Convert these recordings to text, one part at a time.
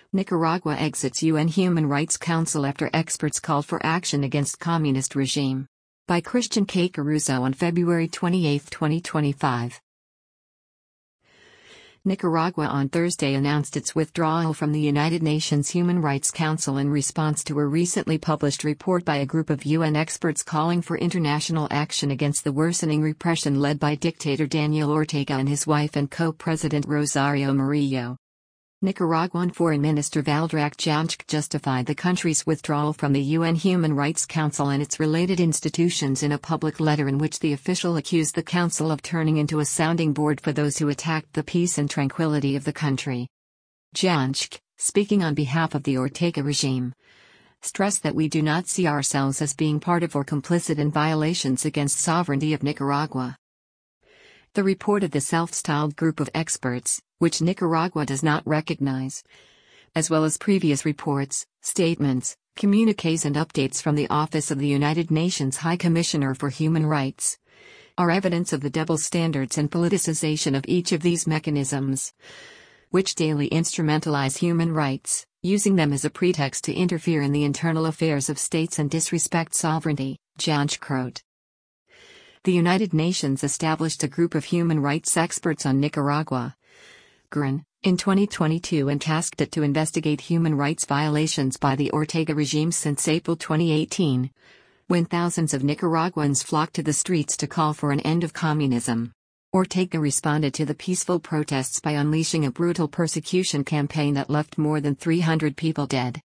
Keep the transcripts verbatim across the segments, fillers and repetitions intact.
Nicaragua exits U N Human Rights Council after experts called for action against communist regime. By Christian K. Caruso on February twenty-eighth, twenty twenty-five. Nicaragua on Thursday announced its withdrawal from the United Nations Human Rights Council in response to a recently published report by a group of U N experts calling for international action against the worsening repression led by dictator Daniel Ortega and his wife and co-president Rosario Murillo. Nicaraguan Foreign Minister Valdrak Janchk justified the country's withdrawal from the U N Human Rights Council and its related institutions in a public letter in which the official accused the council of turning into a sounding board for those who attacked the peace and tranquility of the country. Janchk, speaking on behalf of the Ortega regime, stressed that we do not see ourselves as being part of or complicit in violations against sovereignty of Nicaragua. The report of the self-styled group of experts, which Nicaragua does not recognize, as well as previous reports, statements, communiques and updates from the Office of the United Nations High Commissioner for Human Rights, are evidence of the double standards and politicization of each of these mechanisms, which daily instrumentalize human rights, using them as a pretext to interfere in the internal affairs of states and disrespect sovereignty, Janchk wrote. The United Nations established a group of human rights experts on Nicaragua, G R N, in twenty twenty-two and tasked it to investigate human rights violations by the Ortega regime since April twenty eighteen, when thousands of Nicaraguans flocked to the streets to call for an end of communism. Ortega responded to the peaceful protests by unleashing a brutal persecution campaign that left more than three hundred people dead.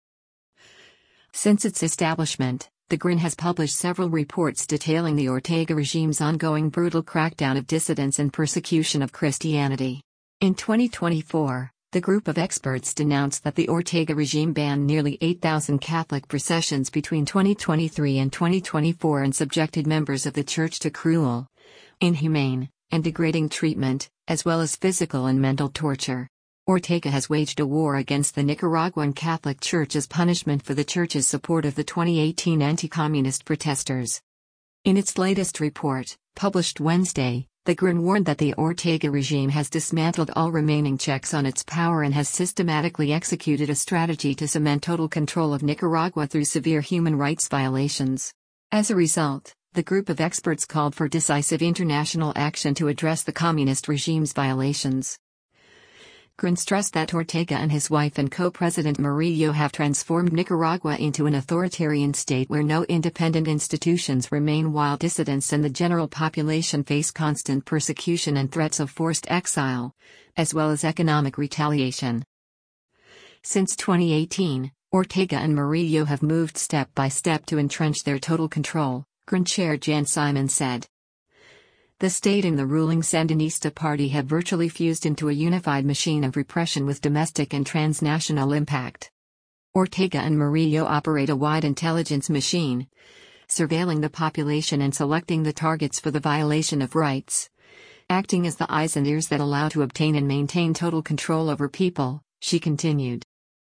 Since its establishment, the G R N has published several reports detailing the Ortega regime's ongoing brutal crackdown of dissidents and persecution of Christianity. In twenty twenty-four, the group of experts denounced that the Ortega regime banned nearly eight thousand Catholic processions between twenty twenty-three and twenty twenty-four and subjected members of the church to cruel, inhumane, and degrading treatment, as well as physical and mental torture. Ortega has waged a war against the Nicaraguan Catholic Church as punishment for the church's support of the twenty eighteen anti-communist protesters. In its latest report, published Wednesday, the G R N warned that the Ortega regime has dismantled all remaining checks on its power and has systematically executed a strategy to cement total control of Nicaragua through severe human rights violations. As a result, the group of experts called for decisive international action to address the communist regime's violations. G R N stressed that Ortega and his wife and co-president Murillo have transformed Nicaragua into an authoritarian state where no independent institutions remain while dissidents and the general population face constant persecution and threats of forced exile, as well as economic retaliation. Since twenty eighteen, Ortega and Murillo have moved step by step to entrench their total control, G R N chair Jan Simon said. The state and the ruling Sandinista party have virtually fused into a unified machine of repression with domestic and transnational impact. Ortega and Murillo operate a wide intelligence machine, surveilling the population and selecting the targets for the violation of rights, acting as the eyes and ears that allow to obtain and maintain total control over people, she continued.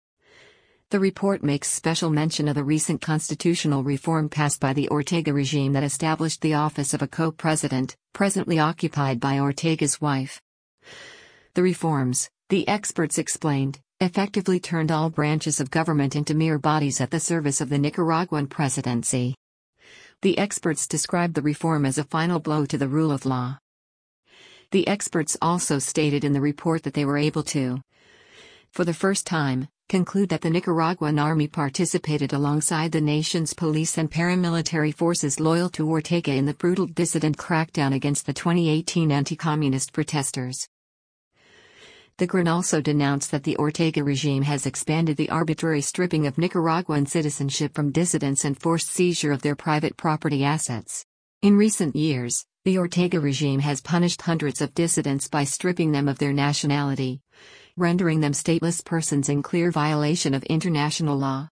The report makes special mention of the recent constitutional reform passed by the Ortega regime that established the office of a co-president, presently occupied by Ortega's wife. The reforms, the experts explained, effectively turned all branches of government into mere bodies at the service of the Nicaraguan presidency. The experts described the reform as a final blow to the rule of law. The experts also stated in the report that they were able to, for the first time, conclude that the Nicaraguan army participated alongside the nation's police and paramilitary forces loyal to Ortega in the brutal dissident crackdown against the twenty eighteen anti-communist protesters. The G R N also denounced that the Ortega regime has expanded the arbitrary stripping of Nicaraguan citizenship from dissidents and forced seizure of their private property assets. In recent years, the Ortega regime has punished hundreds of dissidents by stripping them of their nationality, rendering them stateless persons in clear violation of international law.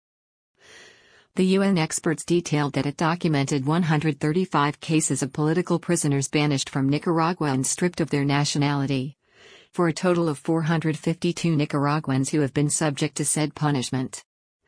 The U N experts detailed that it documented one hundred thirty-five cases of political prisoners banished from Nicaragua and stripped of their nationality, for a total of four hundred fifty-two Nicaraguans who have been subject to said punishment.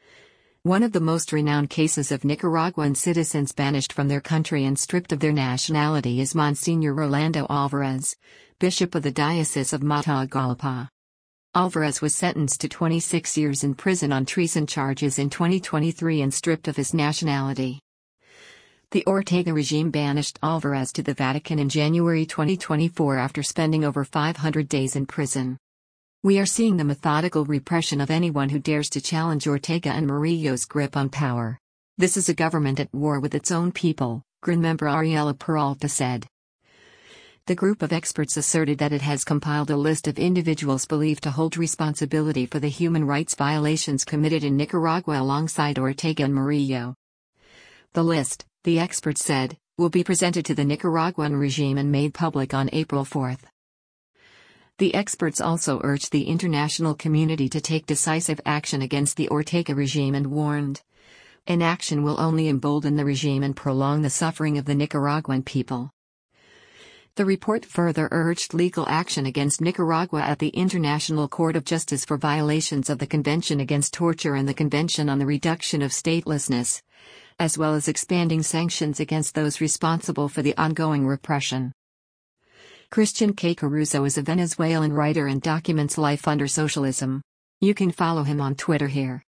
One of the most renowned cases of Nicaraguan citizens banished from their country and stripped of their nationality is Monsignor Rolando Alvarez, Bishop of the Diocese of Matagalpa. Alvarez was sentenced to twenty-six years in prison on treason charges in twenty twenty-three and stripped of his nationality. The Ortega regime banished Alvarez to the Vatican in January twenty twenty-four after spending over five hundred days in prison. "We are seeing the methodical repression of anyone who dares to challenge Ortega and Murillo's grip on power. This is a government at war with its own people," G R N member Ariela Peralta said. The group of experts asserted that it has compiled a list of individuals believed to hold responsibility for the human rights violations committed in Nicaragua alongside Ortega and Murillo. The list, the experts said, will be presented to the Nicaraguan regime and made public on April fourth. The experts also urged the international community to take decisive action against the Ortega regime and warned, "Inaction will only embolden the regime and prolong the suffering of the Nicaraguan people." The report further urged legal action against Nicaragua at the International Court of Justice for violations of the Convention Against Torture and the Convention on the Reduction of Statelessness, as well as expanding sanctions against those responsible for the ongoing repression. Christian K. Caruso is a Venezuelan writer and documents life under socialism. You can follow him on Twitter here.